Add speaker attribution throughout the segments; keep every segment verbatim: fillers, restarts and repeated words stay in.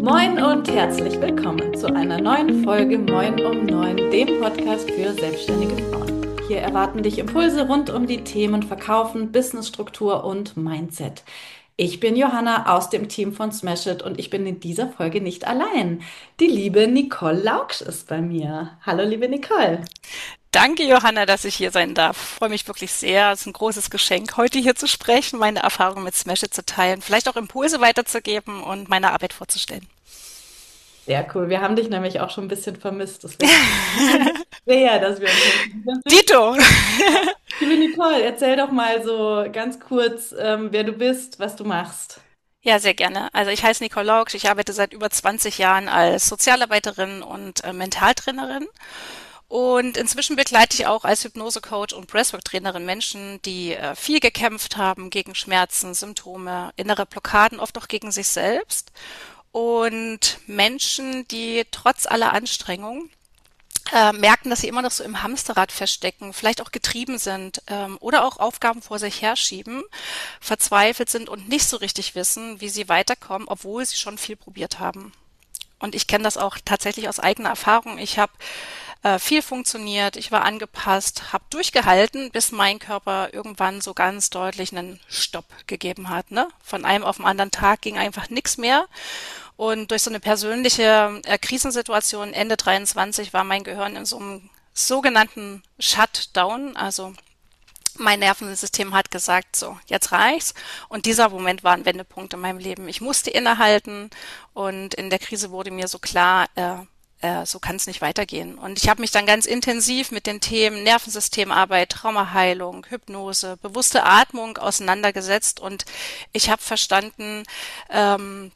Speaker 1: Moin und herzlich willkommen zu einer neuen Folge Moin um neun, dem Podcast für selbstständige Frauen. Hier erwarten dich Impulse rund um die Themen Verkaufen, Businessstruktur und Mindset. Ich bin Johanna aus dem Team von Smash It und ich bin in dieser Folge nicht allein. Die liebe Nicole Lauksch ist bei mir. Hallo, liebe Nicole.
Speaker 2: Danke, Johanna, dass ich hier sein darf. Ich freue mich wirklich sehr. Es ist ein großes Geschenk, heute hier zu sprechen, meine Erfahrungen mit Smash It zu teilen, vielleicht auch Impulse weiterzugeben und meine Arbeit vorzustellen.
Speaker 1: Sehr cool. Wir haben dich nämlich auch schon ein bisschen vermisst. Deswegen sehr, dass wir uns jetzt
Speaker 2: Dito!
Speaker 1: liebe Nicole, erzähl doch mal so ganz kurz, ähm, wer du bist, was du machst.
Speaker 2: Ja, sehr gerne. Also ich heiße Nicole Lauksch. Ich arbeite seit über zwanzig Jahren als Sozialarbeiterin und äh, Mentaltrainerin. Und inzwischen begleite ich auch als Hypnosecoach und Breathwork-Trainerin Menschen, die äh, viel gekämpft haben gegen Schmerzen, Symptome, innere Blockaden, oft auch gegen sich selbst. Und Menschen, die trotz aller Anstrengung äh, merken, dass sie immer noch so im Hamsterrad feststecken, vielleicht auch getrieben sind ähm, oder auch Aufgaben vor sich herschieben, verzweifelt sind und nicht so richtig wissen, wie sie weiterkommen, obwohl sie schon viel probiert haben. Und ich kenne das auch tatsächlich aus eigener Erfahrung. Ich habe äh, viel funktioniert, ich war angepasst, habe durchgehalten, bis mein Körper irgendwann so ganz deutlich einen Stopp gegeben hat. Ne? Von einem auf den anderen Tag ging einfach nichts mehr. Und durch so eine persönliche äh, Krisensituation Ende dreiundzwanzig war mein Gehirn in so einem sogenannten Shutdown, also mein Nervensystem hat gesagt, so, jetzt reicht's. Und dieser Moment war ein Wendepunkt in meinem Leben. Ich musste innehalten und in der Krise wurde mir so klar, äh, äh, so kann es nicht weitergehen. Und ich habe mich dann ganz intensiv mit den Themen Nervensystemarbeit, Traumaheilung, Hypnose, bewusste Atmung auseinandergesetzt und ich habe verstanden, ähm,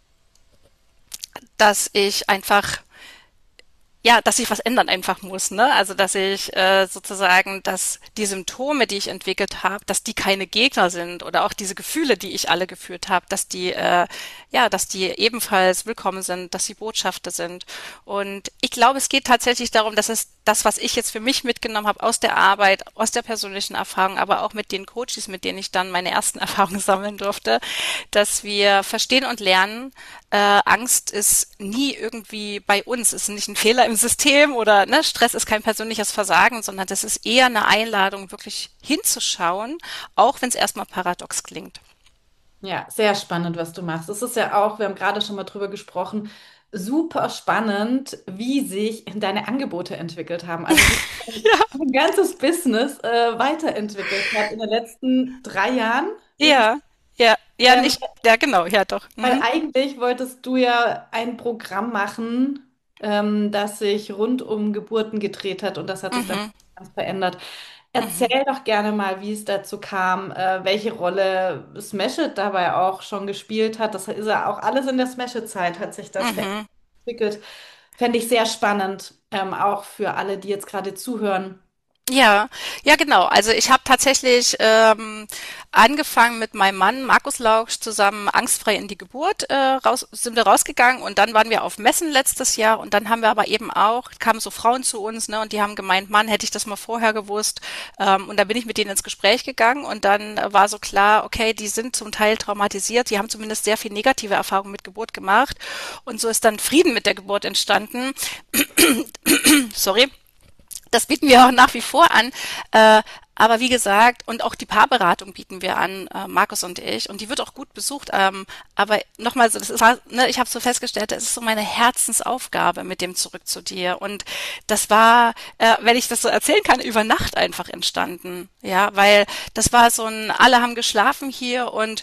Speaker 2: dass ich einfach ja, dass ich was ändern einfach muss, ne? Also dass ich äh, sozusagen, dass die Symptome, die ich entwickelt habe, dass die keine Gegner sind oder auch diese Gefühle, die ich alle gefühlt habe, dass die äh, ja, dass die ebenfalls willkommen sind, dass sie Botschafter sind. Und ich glaube, es geht tatsächlich darum, dass es das, was ich jetzt für mich mitgenommen habe aus der Arbeit, aus der persönlichen Erfahrung, aber auch mit den Coaches, mit denen ich dann meine ersten Erfahrungen sammeln durfte, dass wir verstehen und lernen, äh, Angst ist nie irgendwie bei uns, ist nicht ein Fehler im System oder ne, Stress ist kein persönliches Versagen, sondern das ist eher eine Einladung, wirklich hinzuschauen, auch wenn es erstmal paradox klingt.
Speaker 1: Ja, sehr spannend, was du machst. Es ist ja auch, wir haben gerade schon mal drüber gesprochen, super spannend, wie sich deine Angebote entwickelt haben. Also wie sich dein ganzes Business äh, weiterentwickelt hat in den letzten drei Jahren, würde ich
Speaker 2: Ja, ja, ja,
Speaker 1: ähm,
Speaker 2: nicht, ja, genau, ja, doch.
Speaker 1: weil
Speaker 2: Mhm.
Speaker 1: eigentlich wolltest du ja ein Programm machen, ähm, das sich rund um Geburten gedreht hat und das hat sich dann
Speaker 2: Mhm.
Speaker 1: ganz verändert.
Speaker 2: Mhm.
Speaker 1: Erzähl doch gerne mal, wie es dazu kam, äh, welche Rolle Smash It dabei auch schon gespielt hat. Das ist ja auch alles in der Smash It-Zeit, hat sich das
Speaker 2: Mhm.
Speaker 1: entwickelt. Fände ich sehr spannend, ähm, auch für alle, die jetzt gerade zuhören.
Speaker 2: Ja, ja genau. Also ich habe tatsächlich ähm, angefangen mit meinem Mann Markus Lauksch zusammen angstfrei in die Geburt äh, raus sind wir rausgegangen und dann waren wir auf Messen letztes Jahr und dann haben wir aber eben auch kamen so Frauen zu uns, ne, und die haben gemeint, Mann, hätte ich das mal vorher gewusst. Ähm, und da bin ich mit denen ins Gespräch gegangen und dann äh, war so klar, okay, die sind zum Teil traumatisiert, die haben zumindest sehr viel negative Erfahrungen mit Geburt gemacht und so ist dann Frieden mit der Geburt entstanden. Sorry. Das bieten wir auch nach wie vor an. Äh, aber wie gesagt, und auch die Paarberatung bieten wir an, äh, Markus und ich. Und die wird auch gut besucht. Ähm, aber nochmal, so, das ist, ne, ich habe so festgestellt, es ist so meine Herzensaufgabe mit dem Zurück zu dir. Und das war, äh, wenn ich das so erzählen kann, über Nacht einfach entstanden. Ja, weil das war so ein, alle haben geschlafen hier und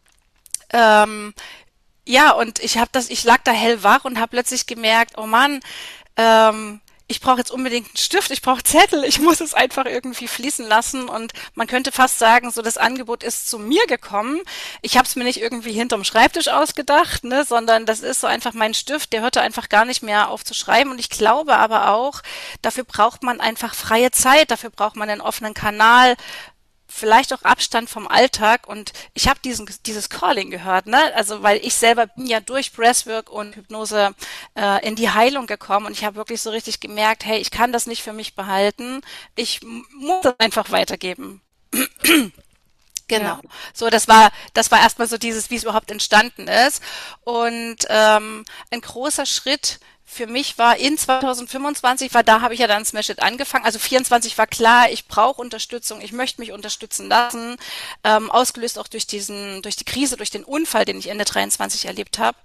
Speaker 2: ähm, ja, und ich habe das, ich lag da hellwach und habe plötzlich gemerkt, oh Mann, ähm, ich brauche jetzt unbedingt einen Stift, ich brauche Zettel, ich muss es einfach irgendwie fließen lassen und man könnte fast sagen, so das Angebot ist zu mir gekommen. Ich habe es mir nicht irgendwie hinterm Schreibtisch ausgedacht, ne, sondern das ist so einfach mein Stift, der hörte einfach gar nicht mehr auf zu schreiben und ich glaube aber auch, dafür braucht man einfach freie Zeit, dafür braucht man einen offenen Kanal, vielleicht auch Abstand vom Alltag und ich habe diesen dieses Calling gehört, ne? Also weil ich selber bin ja durch Breathwork und Hypnose äh, in die Heilung gekommen und ich habe wirklich so richtig gemerkt, hey, ich kann das nicht für mich behalten, ich muss das einfach weitergeben.
Speaker 1: Ja.
Speaker 2: Genau. So, das war, das war erstmal so dieses, wie es überhaupt entstanden ist. Und ähm, ein großer Schritt für mich war in zwanzig fünfundzwanzig, weil da habe ich ja dann Smash It angefangen. Also vierundzwanzig war klar, ich brauche Unterstützung, ich möchte mich unterstützen lassen. Ähm, ausgelöst auch durch diesen, durch die Krise, durch den Unfall, den ich Ende dreiundzwanzig erlebt habe.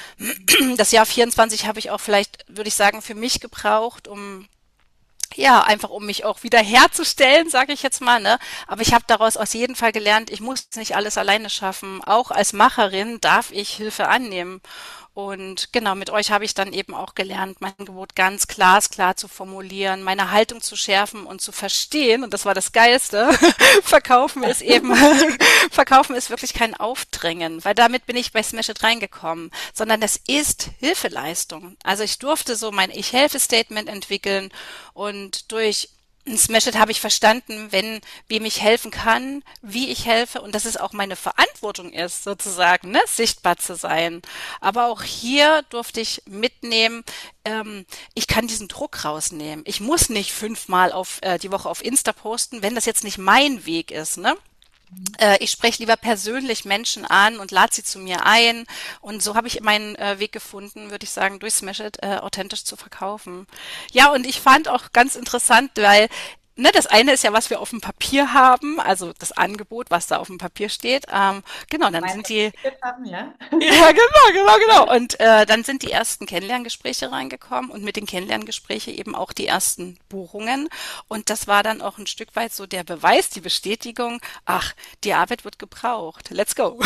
Speaker 2: Das Jahr vierundzwanzig habe ich auch vielleicht, würde ich sagen, für mich gebraucht, um ja, einfach um mich auch wieder herzustellen, sage ich jetzt mal, ne? Aber ich habe daraus aus jeden Fall gelernt, ich muss nicht alles alleine schaffen. Auch als Macherin darf ich Hilfe annehmen. Und genau, mit euch habe ich dann eben auch gelernt, mein Angebot ganz glasklar zu formulieren, meine Haltung zu schärfen und zu verstehen. Und das war das Geilste. Verkaufen ist eben, Verkaufen ist wirklich kein Aufdrängen, weil damit bin ich bei Smash It reingekommen, sondern das ist Hilfeleistung. Also ich durfte so mein Ich-helfe-Statement entwickeln und durch Smash It habe ich verstanden, wenn wem ich helfen kann, wie ich helfe und dass es auch meine Verantwortung ist, sozusagen, ne, sichtbar zu sein. Aber auch hier durfte ich mitnehmen, ähm, ich kann diesen Druck rausnehmen. Ich muss nicht fünfmal auf äh, die Woche auf Insta posten, wenn das jetzt nicht mein Weg ist, ne? Äh, ich spreche lieber persönlich Menschen an und lade sie zu mir ein. Und so habe ich meinen äh, Weg gefunden, würde ich sagen, durch Smash It äh, authentisch zu verkaufen. Ja, und ich fand auch ganz interessant, weil ne, das eine ist ja, was wir auf dem Papier haben, also das Angebot, was da auf dem Papier steht. Ähm, genau, dann
Speaker 1: Mein
Speaker 2: sind die
Speaker 1: Ticket haben, ja.
Speaker 2: ja, genau, genau, genau. Und äh, dann sind die ersten Kennenlerngespräche reingekommen und mit den Kennenlerngesprächen eben auch die ersten Buchungen. Und das war dann auch ein Stück weit so der Beweis, die Bestätigung, ach, die Arbeit wird gebraucht. Let's go.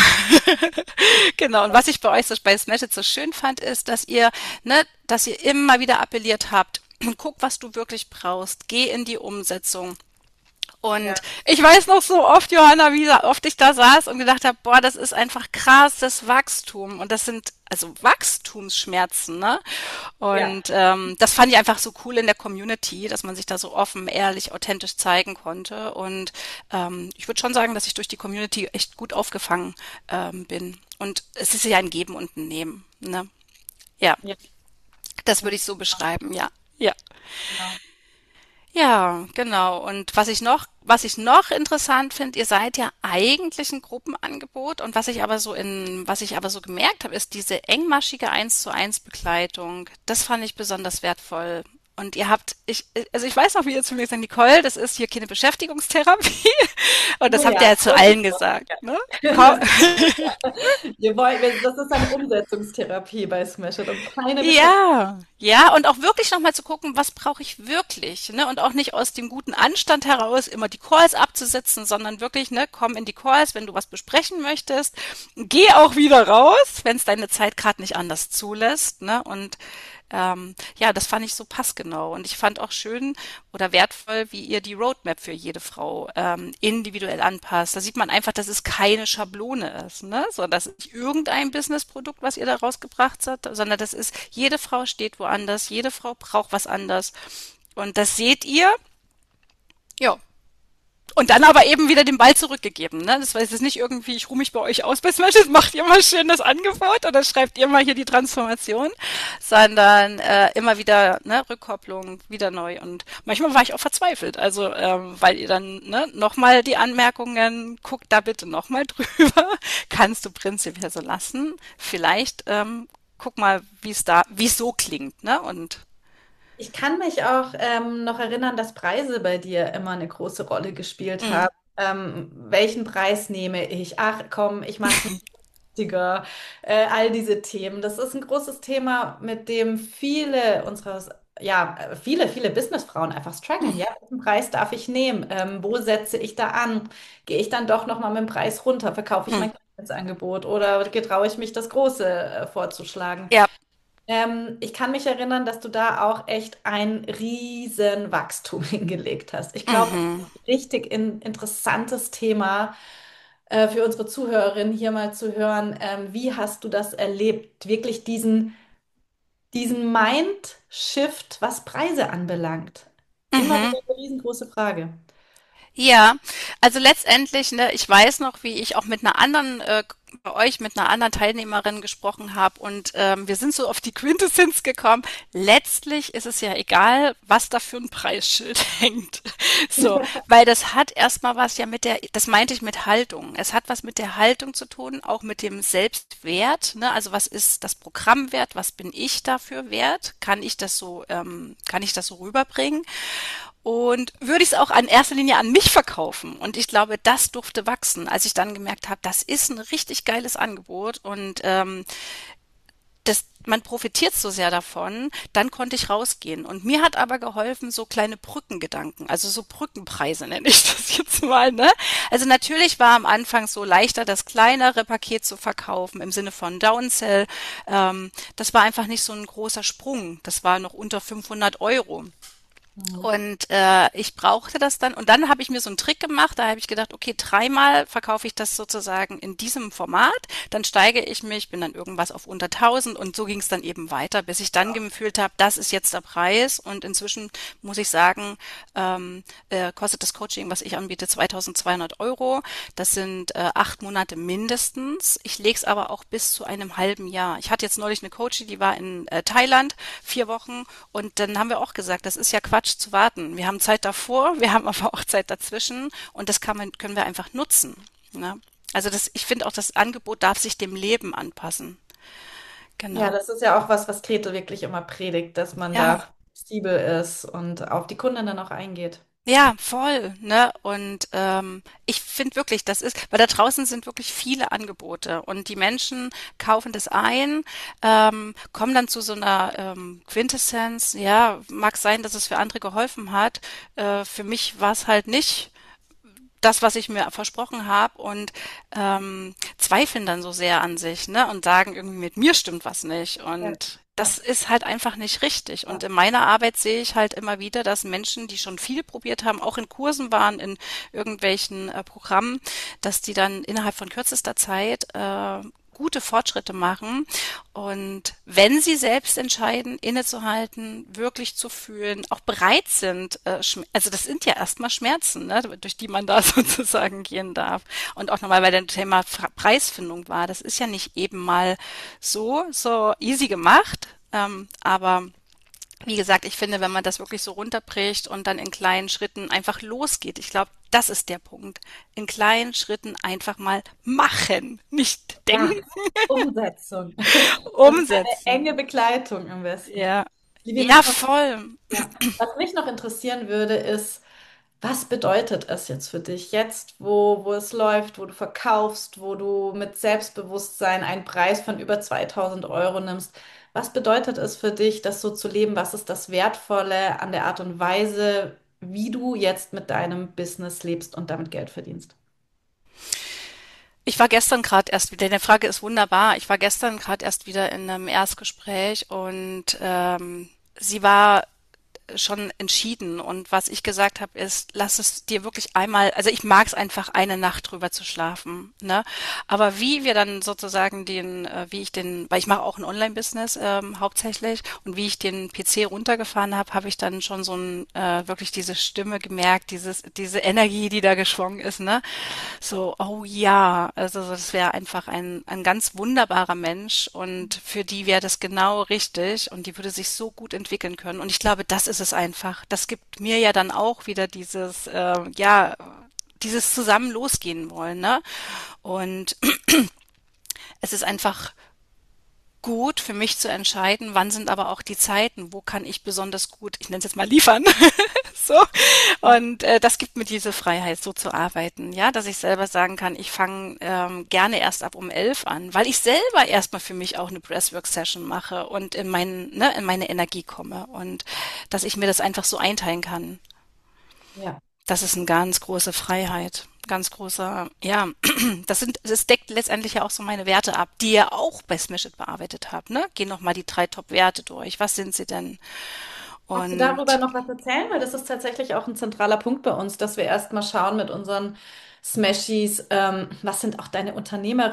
Speaker 2: Genau. Und was ich bei euch so bei Smash It so schön fand, ist, dass ihr, ne, dass ihr immer wieder appelliert habt, guck, was du wirklich brauchst. Geh in die Umsetzung. Und
Speaker 1: Ja.
Speaker 2: ich weiß noch so oft, Johanna, wie oft ich da saß und gedacht habe, boah, das ist einfach krasses Wachstum. Und das sind also Wachstumsschmerzen, ne?
Speaker 1: Ja.
Speaker 2: Und ähm, das fand ich einfach so cool in der Community, dass man sich da so offen, ehrlich, authentisch zeigen konnte. Und ähm, ich würde schon sagen, dass ich durch die Community echt gut aufgefangen ähm, bin. Und es ist ja ein Geben und ein Nehmen, ne? Ja,
Speaker 1: Ja.
Speaker 2: das würde ich so beschreiben, ja. Ja.
Speaker 1: Genau.
Speaker 2: Ja, genau. Und was ich noch, was ich noch interessant finde, ihr seid ja eigentlich ein Gruppenangebot und was ich aber so in, was ich aber so gemerkt habe, ist diese engmaschige Eins zu eins Begleitung. Das fand ich besonders wertvoll. Und ihr habt, ich, also ich weiß noch, wie ihr zu mir gesagt habt, Nicole, das ist hier keine Beschäftigungstherapie. Und das
Speaker 1: Oh
Speaker 2: habt ihr
Speaker 1: ja,
Speaker 2: ja zu
Speaker 1: so ist
Speaker 2: allen
Speaker 1: es.
Speaker 2: gesagt, ne?
Speaker 1: Das
Speaker 2: Kaum,
Speaker 1: ist, wir wollen, wir- das ist eine Umsetzungstherapie bei Smash It und keine Beschäftigung.
Speaker 2: ja, ja, und auch wirklich nochmal zu gucken, was brauche ich wirklich, ne? Und auch nicht aus dem guten Anstand heraus immer die Calls abzusetzen, sondern wirklich, ne, komm in die Calls, wenn du was besprechen möchtest. Geh auch wieder raus, wenn es deine Zeit gerade nicht anders zulässt, ne? Und ähm, ja, das fand ich so passgenau. Und ich fand auch schön oder wertvoll, wie ihr die Roadmap für jede Frau ähm, individuell anpasst. Da sieht man einfach, dass es keine Schablone ist, ne? So, das ist nicht irgendein Businessprodukt, was ihr da rausgebracht habt, sondern das ist, jede Frau steht woanders, jede Frau braucht was anderes. Und das seht ihr, ja. Und dann aber eben wieder den Ball zurückgegeben, ne? Das war jetzt nicht irgendwie, ich ruhe mich bei euch aus bei Smashes, macht ihr mal schön das Angebot oder schreibt ihr mal hier die Transformation, sondern äh, immer wieder, ne, Rückkopplung, wieder neu. Und manchmal war ich auch verzweifelt, also ähm, weil ihr dann, ne, nochmal die Anmerkungen, guckt da bitte nochmal drüber, kannst du prinzipiell so lassen. Vielleicht ähm, guck mal, wie es da, wie es so klingt, ne? Und
Speaker 1: Ich kann mich auch ähm, noch erinnern, dass Preise bei dir immer eine große Rolle gespielt
Speaker 2: mm,
Speaker 1: haben. Ähm, welchen Preis nehme ich? Ach komm, ich mache es günstiger. Äh, all diese Themen. Das ist ein großes Thema, mit dem viele unserer, ja, äh, viele, viele Businessfrauen einfach strugglen. Ja, welchen Preis darf ich nehmen? Ähm, wo setze ich da an? Gehe ich dann doch nochmal mit dem Preis runter? Verkaufe ich
Speaker 2: mm,
Speaker 1: mein kleines Angebot oder getraue ich mich, das große äh, vorzuschlagen?
Speaker 2: ja,
Speaker 1: Ähm, ich kann mich erinnern, dass du da auch echt ein riesen Wachstum hingelegt hast. Ich glaube, das
Speaker 2: mhm,
Speaker 1: ist ein richtig in, interessantes Thema äh, für unsere Zuhörerinnen hier mal zu hören. Ähm, wie hast du das erlebt? Wirklich diesen, diesen Mind-Shift, was Preise anbelangt. Immer
Speaker 2: mhm.
Speaker 1: wieder eine riesengroße Frage.
Speaker 2: Ja, also letztendlich, ne, ich weiß noch, wie ich auch mit einer anderen, äh, bei euch mit einer anderen Teilnehmerin gesprochen habe und ähm, wir sind so auf die Quintessenz gekommen. Letztlich ist es ja egal, was da für ein Preisschild hängt. So, weil das hat erstmal was ja mit der, das meinte ich mit Haltung. Es hat was mit der Haltung zu tun, auch mit dem Selbstwert, ne? Also was ist das Programm wert? Was bin ich dafür wert? Kann ich das so, ähm, kann ich das so rüberbringen? Und würde ich es auch in erster Linie an mich verkaufen. Und ich glaube, das durfte wachsen, als ich dann gemerkt habe, das ist ein richtig geiles Angebot und ähm, das, man profitiert so sehr davon, dann konnte ich rausgehen. Und mir hat aber geholfen, so kleine Brückengedanken, also so Brückenpreise nenne ich das jetzt mal, ne? Also natürlich war am Anfang so leichter, das kleinere Paket zu verkaufen im Sinne von Downsell. Ähm, das war einfach nicht so ein großer Sprung. Das war noch unter fünfhundert Euro.
Speaker 1: Mhm.
Speaker 2: Und äh, ich brauchte das dann. Und dann habe ich mir so einen Trick gemacht. Da habe ich gedacht, okay, dreimal verkaufe ich das sozusagen in diesem Format. Dann steige ich mich, bin dann irgendwas auf unter tausend. Und so ging es dann eben weiter, bis ich dann gefühlt habe, das ist jetzt der Preis. Und inzwischen muss ich sagen, ähm, äh, kostet das Coaching, was ich anbiete, zweitausendzweihundert Euro. Das sind äh, acht Monate mindestens. Ich lege es aber auch bis zu einem halben Jahr. Ich hatte jetzt neulich eine Coachie, die war in äh, Thailand, vier Wochen. Und dann haben wir auch gesagt, das ist ja Quatsch zu warten. Wir haben Zeit davor, wir haben aber auch Zeit dazwischen und das kann man, können wir einfach nutzen. Ne? Also das, ich finde auch, das Angebot darf sich dem Leben anpassen.
Speaker 1: Ja,
Speaker 2: Genau.
Speaker 1: das ist ja auch was, was Grete wirklich immer predigt, dass man
Speaker 2: Ja,
Speaker 1: da flexibel ist und auf die Kunden dann auch eingeht.
Speaker 2: ja, voll, ne? Und ähm, ich finde wirklich, das ist, weil da draußen sind wirklich viele Angebote und die Menschen kaufen das ein, ähm, kommen dann zu so einer ähm, Quintessenz. Ja, mag sein, dass es für andere geholfen hat. Äh, für mich war es halt nicht das, was ich mir versprochen habe und ähm, zweifeln dann so sehr an sich, ne? Und sagen irgendwie, mit mir stimmt was nicht.
Speaker 1: Ja,
Speaker 2: Und
Speaker 1: ja,
Speaker 2: das ist halt einfach nicht richtig. Und
Speaker 1: ja.
Speaker 2: in meiner Arbeit sehe ich halt immer wieder, dass Menschen, die schon viel probiert haben, auch in Kursen waren, in irgendwelchen äh, Programmen, dass die dann innerhalb von kürzester Zeit äh, gute Fortschritte machen. Und wenn sie selbst entscheiden, innezuhalten, wirklich zu fühlen, auch bereit sind, äh, schm- also das sind ja erstmal Schmerzen, ne, durch die man da sozusagen gehen darf. Und auch nochmal, weil der Thema Fra- Preisfindung war, das ist ja nicht eben mal so, so easy gemacht, ähm, aber wie gesagt, ich finde, wenn man das wirklich so runterbricht und dann in kleinen Schritten einfach losgeht, ich glaube, das ist der Punkt. In kleinen Schritten einfach mal machen, nicht
Speaker 1: Ja,
Speaker 2: denken,
Speaker 1: Umsetzung. Und eine
Speaker 2: umsetzen.
Speaker 1: enge Begleitung am besten.
Speaker 2: Ja.
Speaker 1: Liebe
Speaker 2: Ja,
Speaker 1: Nicole,
Speaker 2: voll.
Speaker 1: ja. Was mich noch interessieren würde, ist, was bedeutet es jetzt für dich? Jetzt, wo, wo es läuft, wo du verkaufst, wo du mit Selbstbewusstsein einen Preis von über zweitausend Euro nimmst. Was bedeutet es für dich, das so zu leben? Was ist das Wertvolle an der Art und Weise, wie du jetzt mit deinem Business lebst und damit Geld verdienst?
Speaker 2: Ich war gestern gerade erst wieder, deine Frage ist wunderbar. Ich war gestern gerade erst wieder in einem Erstgespräch und ähm, sie war schon entschieden. Und was ich gesagt habe, ist, lass es dir wirklich einmal, also ich mag es einfach, eine Nacht drüber zu schlafen, ne? Aber wie wir dann sozusagen den, äh, wie ich den, weil ich mache auch ein Online-Business ähm, hauptsächlich und wie ich den P C runtergefahren habe, habe ich dann schon so ein, äh, wirklich diese Stimme gemerkt, dieses, diese Energie, die da geschwungen ist, ne? So, oh ja, also das wäre einfach ein, ein ganz wunderbarer Mensch und für die wäre das genau richtig und die würde sich so gut entwickeln können. Und ich glaube, das ist es einfach. Das gibt mir ja dann auch wieder dieses, äh, ja, dieses zusammen losgehen wollen, ne? Und es ist einfach gut für mich zu entscheiden, wann sind aber auch die Zeiten, wo kann ich besonders gut, ich nenne es jetzt mal liefern, so.
Speaker 1: Ja.
Speaker 2: Und äh, das gibt mir diese Freiheit, so zu arbeiten, ja, dass ich selber sagen kann, ich fange ähm, gerne erst ab um elf an, weil ich selber erstmal für mich auch eine Breathwork-Session mache und in meinen, ne, in meine Energie komme und dass ich mir das einfach so einteilen kann.
Speaker 1: Ja.
Speaker 2: Das ist eine ganz große Freiheit. Ganz großer, ja, das sind, das deckt letztendlich ja auch so meine Werte ab, die ihr auch bei Smash It bearbeitet habt, ne? Geh noch mal die drei Top-Werte durch. Was sind sie denn?
Speaker 1: Magst du darüber
Speaker 2: Und
Speaker 1: noch was erzählen? Weil das ist tatsächlich auch ein zentraler Punkt bei uns, dass wir erstmal schauen mit unseren Smashies, ähm, was sind auch deine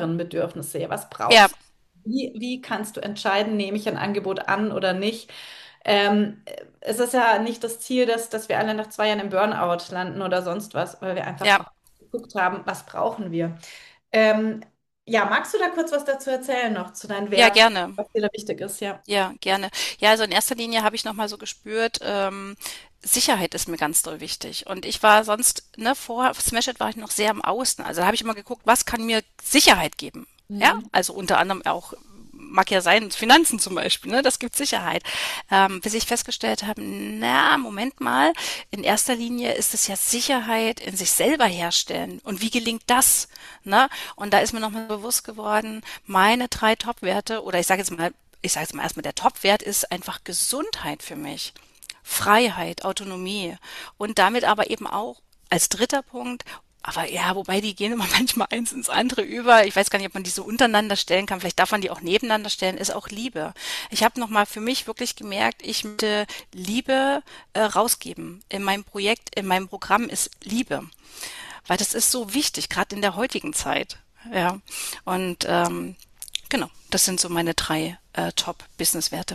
Speaker 1: Unternehmerinnenbedürfnisse? Was
Speaker 2: ja,
Speaker 1: brauchst du? Wie, wie kannst du entscheiden, nehme ich ein Angebot an oder nicht? Ähm, es ist ja nicht das Ziel, dass, dass wir alle nach zwei Jahren im Burnout landen oder sonst was, weil wir einfach
Speaker 2: Ja,
Speaker 1: auch geguckt haben, was brauchen wir. Ähm, ja, magst du da kurz was dazu erzählen noch zu deinen
Speaker 2: ja,
Speaker 1: Werten,
Speaker 2: gerne.
Speaker 1: was dir da wichtig ist? Ja.
Speaker 2: Ja, gerne. Ja, also in erster Linie habe ich noch mal so gespürt, ähm, Sicherheit ist mir ganz doll wichtig. Und ich war sonst, ne, vor Smash It war ich noch sehr im Außen. Also da habe ich immer geguckt, was kann mir Sicherheit geben? Ja,
Speaker 1: Mhm.
Speaker 2: also unter anderem auch, mag ja sein, Finanzen zum Beispiel, ne, das gibt Sicherheit. Ähm, bis ich festgestellt habe, na, Moment mal, in erster Linie ist es ja Sicherheit in sich selber herstellen. Und wie gelingt das? Ne? Und da ist mir nochmal bewusst geworden, meine drei Top-Werte, oder ich sage jetzt mal, ich sage jetzt mal erstmal, der Top-Wert ist einfach Gesundheit für mich. Freiheit, Autonomie und damit aber eben auch als dritter Punkt, aber ja, wobei die gehen immer manchmal eins ins andere über. Ich weiß gar nicht, ob man die so untereinander stellen kann. Vielleicht darf man die auch nebeneinander stellen, ist auch Liebe. Ich habe nochmal für mich wirklich gemerkt, ich möchte Liebe äh, rausgeben. In meinem Projekt, in meinem Programm ist Liebe. Weil das ist so wichtig, gerade in der heutigen Zeit. Ja. Und ähm, genau, das sind so meine drei äh, Top-Business-Werte,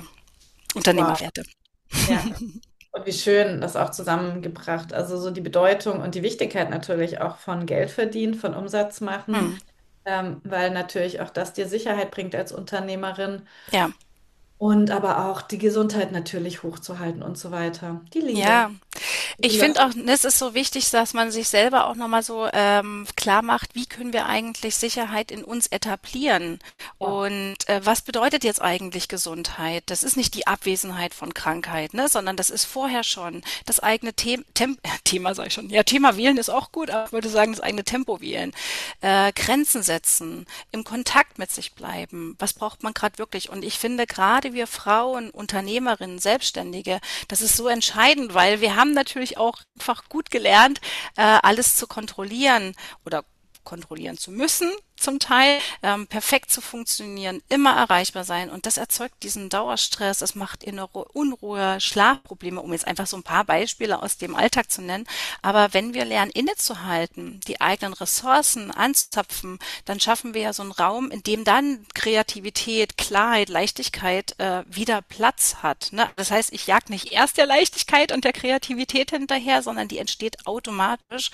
Speaker 1: Wow.
Speaker 2: Unternehmerwerte.
Speaker 1: Ja. Und wie schön das auch zusammengebracht. Also so die Bedeutung und die Wichtigkeit natürlich auch von Geld verdienen, von Umsatz machen,
Speaker 2: Hm.
Speaker 1: ähm, weil natürlich auch das dir Sicherheit bringt als Unternehmerin
Speaker 2: Ja.
Speaker 1: und aber auch die Gesundheit natürlich hochzuhalten und so weiter. Die Liebe.
Speaker 2: Ja,
Speaker 1: Die
Speaker 2: ich
Speaker 1: Liebe.
Speaker 2: finde auch, ne, es ist so wichtig, dass man sich selber auch nochmal so ähm, klar macht, wie können wir eigentlich Sicherheit in uns etablieren?
Speaker 1: Ja.
Speaker 2: Und äh, was bedeutet jetzt eigentlich Gesundheit? Das ist nicht die Abwesenheit von Krankheit, ne, sondern das ist vorher schon das eigene The Tem Thema, sag ich schon. Ja, Thema wählen ist auch gut, aber ich würde sagen, das eigene Tempo wählen. Äh, Grenzen setzen, im Kontakt mit sich bleiben. Was braucht man gerade wirklich? Und ich finde, gerade wir Frauen, Unternehmerinnen, Selbstständige, das ist so entscheidend, weil wir haben natürlich auch einfach gut gelernt, äh, alles zu kontrollieren oder kontrollieren zu müssen, zum Teil, ähm, perfekt zu funktionieren, immer erreichbar sein. Und das erzeugt diesen Dauerstress, das macht innere Unruhe, Schlafprobleme, um jetzt einfach so ein paar Beispiele aus dem Alltag zu nennen. Aber wenn wir lernen, innezuhalten, die eigenen Ressourcen anzuzapfen, dann schaffen wir ja so einen Raum, in dem dann Kreativität, Klarheit, Leichtigkeit äh, wieder Platz hat. Ne? Das heißt, ich jag nicht erst der Leichtigkeit und der Kreativität hinterher, sondern die entsteht automatisch,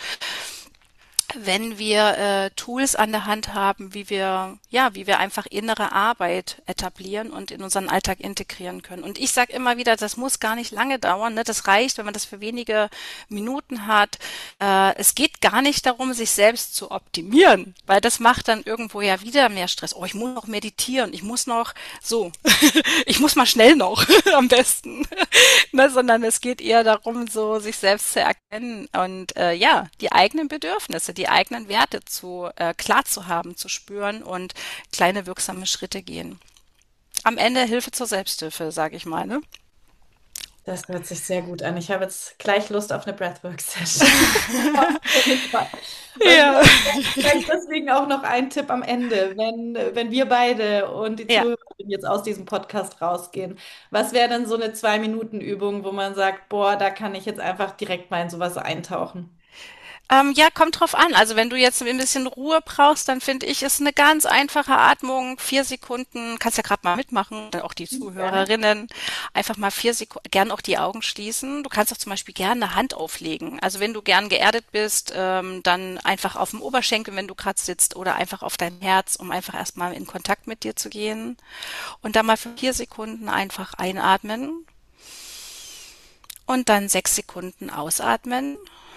Speaker 2: wenn wir äh, Tools an der Hand haben, wie wir, ja, wie wir einfach innere Arbeit etablieren und in unseren Alltag integrieren können. Und ich sage immer wieder, das muss gar nicht lange dauern, ne? Das reicht, wenn man das für wenige Minuten hat. Äh, es geht gar nicht darum, sich selbst zu optimieren, weil das macht dann irgendwo ja wieder mehr Stress. Oh, ich muss noch meditieren, ich muss noch so, ich muss mal schnell noch am besten, ne? Sondern es geht eher darum, so sich selbst zu erkennen und äh, ja, die eigenen Bedürfnisse, die eigenen Werte zu äh, klar zu haben, zu spüren und kleine wirksame Schritte gehen. Am Ende Hilfe zur Selbsthilfe, sage ich mal, ne?
Speaker 1: Das hört sich sehr gut an. Ich habe jetzt gleich Lust auf eine Breathwork-Session. Auf jeden Fall. Und
Speaker 2: Ja.
Speaker 1: vielleicht deswegen auch noch ein Tipp am Ende, wenn, wenn wir beide und die
Speaker 2: Ja.
Speaker 1: Zuhörer jetzt aus diesem Podcast rausgehen. Was wäre denn so eine Zwei-Minuten-Übung, wo man sagt, boah, da kann ich jetzt einfach direkt mal in sowas eintauchen?
Speaker 2: Ähm, ja, kommt drauf an. Also wenn du jetzt ein bisschen Ruhe brauchst, dann finde ich, ist eine ganz einfache Atmung, vier Sekunden, kannst ja gerade mal mitmachen, dann auch die
Speaker 1: Gerne.
Speaker 2: Zuhörerinnen, einfach mal vier Sekunden, gern auch die Augen schließen. Du kannst auch zum Beispiel gerne eine Hand auflegen. Also wenn du gern geerdet bist, ähm, dann einfach auf dem Oberschenkel, wenn du gerade sitzt, oder einfach auf dein Herz, um einfach erstmal in Kontakt mit dir zu gehen. Und dann mal für vier Sekunden einfach einatmen und dann sechs Sekunden ausatmen.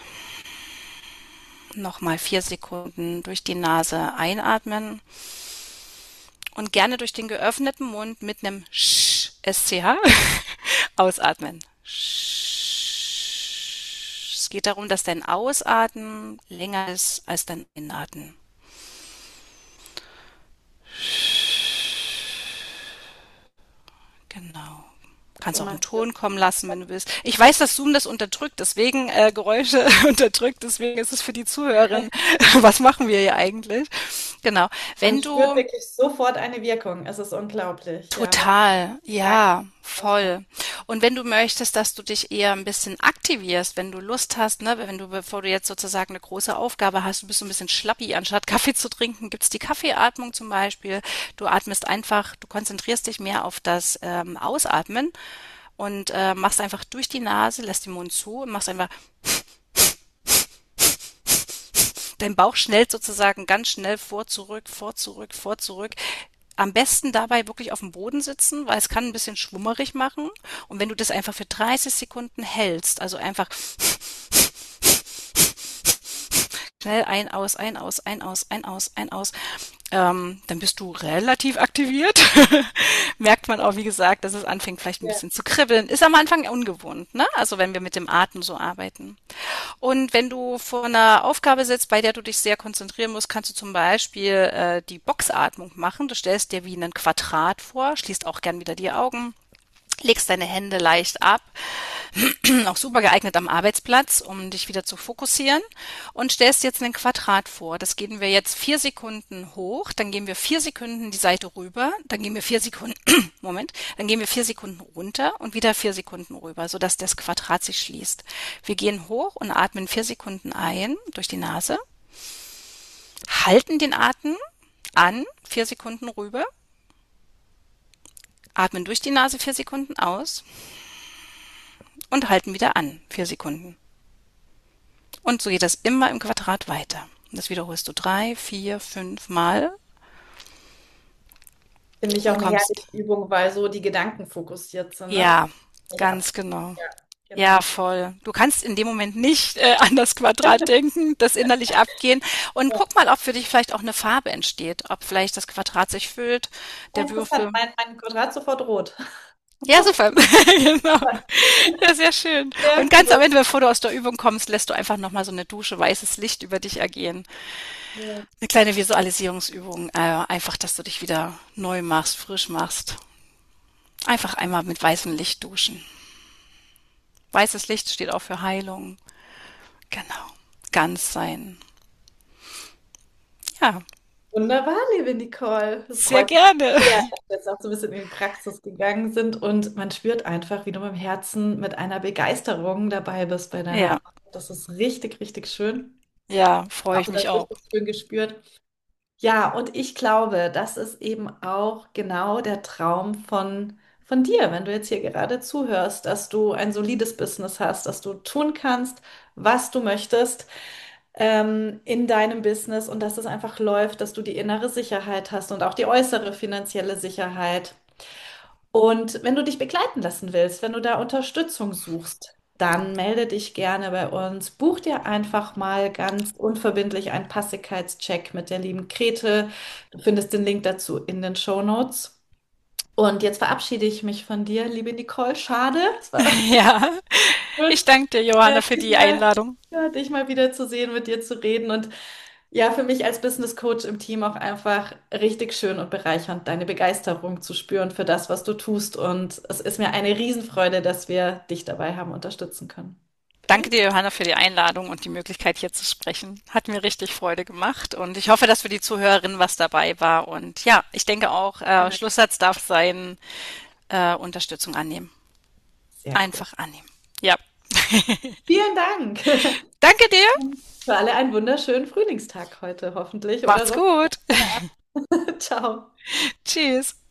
Speaker 2: Nochmal vier Sekunden durch die Nase einatmen und gerne durch den geöffneten Mund mit einem Sch, S C H, ausatmen. Es geht darum, dass dein Ausatmen länger ist als dein Einatmen. Genau. Kannst auch einen Ton kommen lassen, wenn du willst. Ich weiß, dass Zoom das unterdrückt, deswegen äh, Geräusche unterdrückt, deswegen ist es für die Zuhörerin. Was machen wir hier eigentlich? Genau.
Speaker 1: Man
Speaker 2: Wenn
Speaker 1: spürt
Speaker 2: du
Speaker 1: wirklich sofort eine Wirkung. Es ist unglaublich. Ja, man
Speaker 2: Total,
Speaker 1: merkt
Speaker 2: ja,
Speaker 1: es.
Speaker 2: voll. Und wenn du möchtest, dass du dich eher ein bisschen aktivierst, wenn du Lust hast, ne, wenn du, bevor du jetzt sozusagen eine große Aufgabe hast, du bist so ein bisschen schlappi, anstatt Kaffee zu trinken, gibt's die Kaffeeatmung zum Beispiel. Du atmest einfach, du konzentrierst dich mehr auf das ähm, Ausatmen und äh, machst einfach durch die Nase, lässt den Mund zu und machst einfach dein Bauch schnellt sozusagen ganz schnell vor, zurück, vor, zurück, vor, zurück. Am besten dabei wirklich auf dem Boden sitzen, weil es kann ein bisschen schwummerig machen. Und wenn du das einfach für dreißig Sekunden hältst, also einfach schnell ein, aus, ein, aus, ein, aus, ein, aus, ein, aus, ähm, dann bist du relativ aktiviert. Merkt man auch, wie gesagt, dass es anfängt vielleicht ein
Speaker 1: Ja.
Speaker 2: bisschen zu kribbeln. Ist am Anfang ungewohnt, ne? Also wenn wir mit dem Atem so arbeiten. Und wenn du vor einer Aufgabe sitzt, bei der du dich sehr konzentrieren musst, kannst du zum Beispiel äh, die Boxatmung machen. Du stellst dir wie ein Quadrat vor, schließt auch gern wieder die Augen, legst deine Hände leicht ab, auch super geeignet am Arbeitsplatz, um dich wieder zu fokussieren und stellst jetzt ein Quadrat vor. Das gehen wir jetzt vier Sekunden hoch, dann gehen wir vier Sekunden die Seite rüber, dann gehen wir vier Sekunden, Moment, dann gehen wir vier Sekunden runter und wieder vier Sekunden rüber, sodass das Quadrat sich schließt. Wir gehen hoch und atmen vier Sekunden ein durch die Nase, halten den Atem an, vier Sekunden rüber, atmen durch die Nase vier Sekunden aus und halten wieder an, vier Sekunden. Und so geht das immer im Quadrat weiter. Das wiederholst du drei, vier, fünf Mal
Speaker 1: Finde ich auch
Speaker 2: und
Speaker 1: eine
Speaker 2: kommst.
Speaker 1: herrliche Übung, weil so die Gedanken fokussiert sind, ne?
Speaker 2: Ja,
Speaker 1: Nicht ab.
Speaker 2: ganz genau.
Speaker 1: Ja,
Speaker 2: Ja,
Speaker 1: genau.
Speaker 2: voll. Du kannst in dem Moment nicht äh, an das Quadrat denken, das innerlich abgehen. Und
Speaker 1: Ja.
Speaker 2: guck mal, ob für dich vielleicht auch eine Farbe entsteht, ob vielleicht das Quadrat sich füllt,
Speaker 1: Ja,
Speaker 2: der
Speaker 1: interessant.
Speaker 2: Würfel.
Speaker 1: Mein, mein Quadrat sofort rot.
Speaker 2: Ja, super. Genau. Ja, sehr schön.
Speaker 1: Sehr
Speaker 2: Und ganz am
Speaker 1: cool.
Speaker 2: Ende, bevor du aus der Übung kommst, lässt du einfach nochmal so eine Dusche weißes Licht über dich ergehen.
Speaker 1: Ja.
Speaker 2: Eine kleine Visualisierungsübung, äh, einfach, dass du dich wieder neu machst, frisch machst. Einfach einmal mit weißem Licht duschen. Weißes Licht steht auch für Heilung. Genau. Ganz sein. Ja,
Speaker 1: Wunderbar, liebe Nicole. Es
Speaker 2: sehr
Speaker 1: freut mich
Speaker 2: gerne.
Speaker 1: sehr, dass wir jetzt auch so ein bisschen in die Praxis gegangen sind und man spürt einfach, wie du mit dem Herzen mit einer Begeisterung dabei bist bei deiner
Speaker 2: Ja,
Speaker 1: Arbeit. Das ist richtig, richtig schön.
Speaker 2: ja, freue
Speaker 1: Auch
Speaker 2: ich
Speaker 1: das
Speaker 2: mich auch.
Speaker 1: richtig schön gespürt. Ja, und ich glaube, das ist eben auch genau der Traum von, von dir, wenn du jetzt hier gerade zuhörst, dass du ein solides Business hast, dass du tun kannst, was du möchtest ähm, in deinem Business und dass es einfach läuft, dass du die innere Sicherheit hast und auch die äußere finanzielle Sicherheit. Und wenn du dich begleiten lassen willst, wenn du da Unterstützung suchst, dann melde dich gerne bei uns. Buch dir einfach mal ganz unverbindlich einen Passigkeitscheck mit der lieben Grete. Du findest den Link dazu in den Shownotes. Und jetzt verabschiede ich mich von dir, liebe Nicole. Schade, es war
Speaker 2: Ja,
Speaker 1: schön,
Speaker 2: ich danke dir,
Speaker 1: äh,
Speaker 2: Johanna, für
Speaker 1: dich
Speaker 2: die
Speaker 1: mal,
Speaker 2: Einladung.
Speaker 1: ja, dich mal wieder zu sehen, mit dir zu reden. Und ja, für mich als Business Coach im Team auch einfach richtig schön und bereichernd, deine Begeisterung zu spüren für das, was du tust. Und es ist mir eine Riesenfreude, dass wir dich dabei haben unterstützen können.
Speaker 2: Danke dir, Johanna, für die Einladung und die Möglichkeit, hier zu sprechen. Hat mir richtig Freude gemacht und ich hoffe, dass für die Zuhörerin was dabei war. Und ja, ich denke auch, äh,
Speaker 1: Gerne.
Speaker 2: Schlusssatz darf sein, äh, Unterstützung annehmen.
Speaker 1: Sehr cool.
Speaker 2: Einfach annehmen. Ja.
Speaker 1: Vielen Dank.
Speaker 2: Danke dir.
Speaker 1: Für alle einen wunderschönen Frühlingstag heute, hoffentlich oder
Speaker 2: Macht's
Speaker 1: so.
Speaker 2: gut.
Speaker 1: Ciao.
Speaker 2: Tschüss.